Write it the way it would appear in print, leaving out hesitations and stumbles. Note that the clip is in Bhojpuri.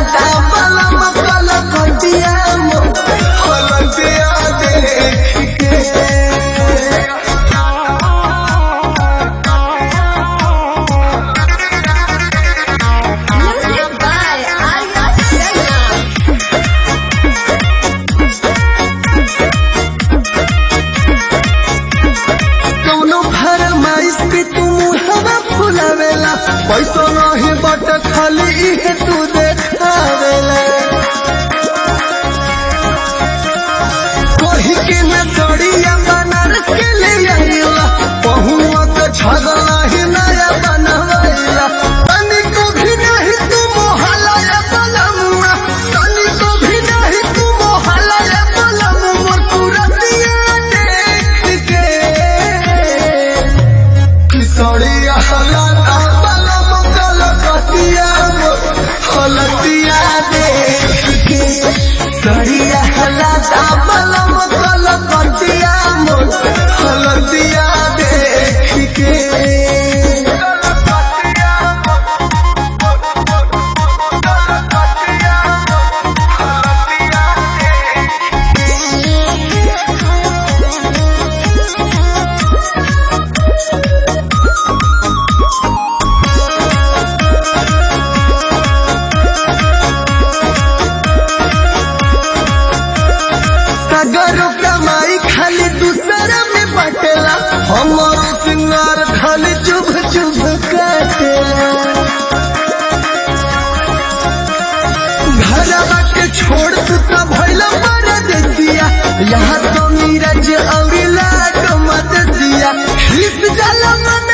हलाता बलम कल कटिया हलतिया देख के पैसा नहीं बट खाली तू देखावेला कही के न सड़िया बनारस के ले आइला पहुआ के छगला ही नया बनवाइला तनी को भी नहीं तू मोहल्ला या बलमुआ तनी को भी नहीं तू मोहल्ला या बलमुआ तुरतिया देख के सड़िया हलाता हलतिया देख के सड़िया हलाता बलम कल कटिया हलतिया देख के सगरो कमाई खाली दूसरा में बटेला हमारो सिंगार खाली चुभ चुभ काटेला घरवा के छोड़ तू तो भइला परदेसिया यहाँ तो नीरज अविला मदसिया हिस जाला